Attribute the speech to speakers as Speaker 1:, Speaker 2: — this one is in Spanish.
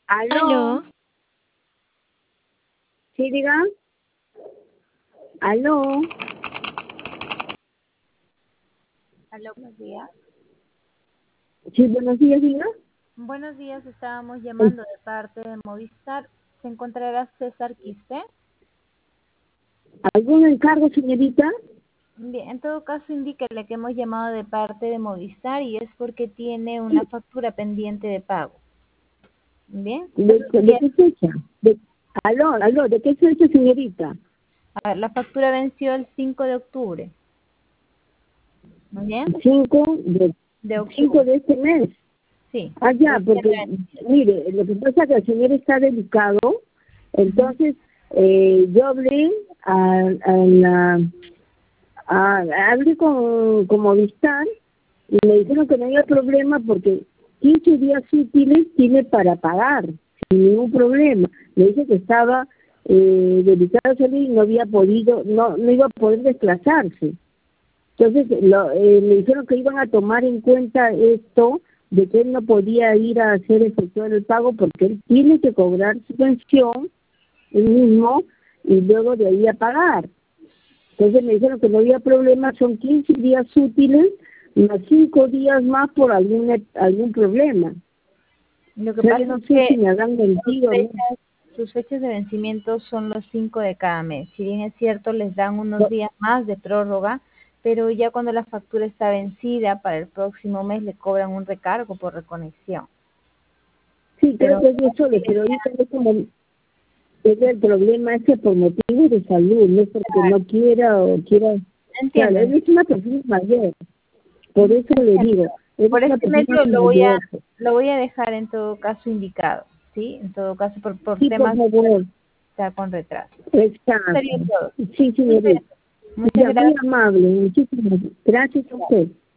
Speaker 1: Aló,
Speaker 2: Aló,
Speaker 1: sí, diga. Aló,
Speaker 2: aló, buenos días.
Speaker 1: sí, buenos días, diga.
Speaker 2: Buenos días, estábamos
Speaker 1: Eh,
Speaker 2: llamando de parte de Movistar. ¿Se encontrará César Quispe?
Speaker 1: ¿Algún encargo, señorita?
Speaker 2: Bien, en todo caso, indíquele que hemos llamado de parte de Movistar y es porque tiene una factura pendiente de pago. Bien,
Speaker 1: ¿De
Speaker 2: bien.
Speaker 1: qué fecha? Aló, ¿de qué fecha, señorita?
Speaker 2: A ver, la factura venció el 5 de octubre. Muy bien,
Speaker 1: 5 de,
Speaker 2: de
Speaker 1: 5
Speaker 2: octubre,
Speaker 1: de este mes.
Speaker 2: sí.
Speaker 1: Ah, ya, porque,
Speaker 2: Recién
Speaker 1: mire, lo que pasa es que el señor está delicado,
Speaker 2: vencido.
Speaker 1: entonces yo hablé a la... hablé con Movistar y me dijeron que no había problema porque 15 días útiles tiene para pagar, sin ningún problema. Me dice que estaba delicado de salud y no había podido, no iba a poder desplazarse. Entonces me dijeron que iban a tomar en cuenta esto de que él no podía ir a hacer efectuar el pago porque él tiene que cobrar su pensión él mismo y luego de ahí a pagar. Entonces me dijeron que no había problema, son 15 días útiles, más 5 días más por algún problema.
Speaker 2: Lo
Speaker 1: O
Speaker 2: que
Speaker 1: sea, yo
Speaker 2: pasa
Speaker 1: no
Speaker 2: es
Speaker 1: sé si
Speaker 2: que
Speaker 1: me habrán mentido, ¿no?
Speaker 2: sus fechas de vencimiento son los 5 de cada mes. Si bien es cierto, les dan unos
Speaker 1: No,
Speaker 2: días más de prórroga, pero ya cuando la factura está vencida para el próximo mes le cobran un recargo por reconexión.
Speaker 1: sí, creo
Speaker 2: Pero
Speaker 1: que es 10 soles, pero ahorita es como el problema es que por motivos de salud, no es porque no quiera o quiera. Claro,
Speaker 2: entiendo,
Speaker 1: él es una persona mayor, por eso le
Speaker 2: entiendo.
Speaker 1: digo, él es
Speaker 2: Por
Speaker 1: una
Speaker 2: este
Speaker 1: persona
Speaker 2: medio
Speaker 1: mayor.
Speaker 2: lo voy a dejar en todo caso indicado, ¿sí? En todo caso por
Speaker 1: Sí, por
Speaker 2: temas
Speaker 1: favor,
Speaker 2: está con retraso.
Speaker 1: exacto.
Speaker 2: Sería todo.
Speaker 1: Sí,
Speaker 2: Muchas,
Speaker 1: señorita.
Speaker 2: muchas
Speaker 1: Ya, muy
Speaker 2: gracias.
Speaker 1: amable, muchísimas gracias a usted.